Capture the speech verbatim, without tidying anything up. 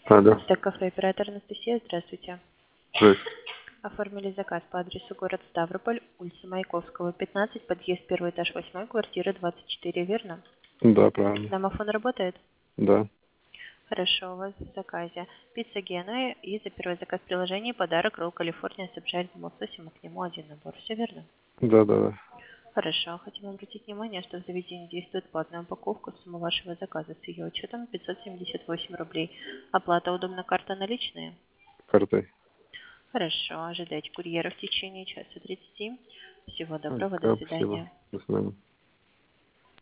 Алло. Так, кафе оператор Анастасия, здравствуйте. Здравствуйте. Оформили заказ по адресу город Ставрополь, улица Маяковского, пятнадцать, подъезд первый этаж восьмой, квартира двадцать четыре, верно? Да, правильно. Домофон работает? Да. Хорошо, у вас в заказе пицца Гена и за первый заказ приложения подарок ролл Калифорния с обжаренным лососем и к нему один набор. Все верно? Да, да, да. Хорошо. Хотим обратить внимание, что в заведении действует платная упаковка. Сумма вашего заказа с ее учетом пятьсот семьдесят восемь рублей. Оплата удобно, карта наличные? Картой. Хорошо. Ожидайте курьера в течение часа тридцати. Всего доброго. До Да, спасибо. свидания. До свидания.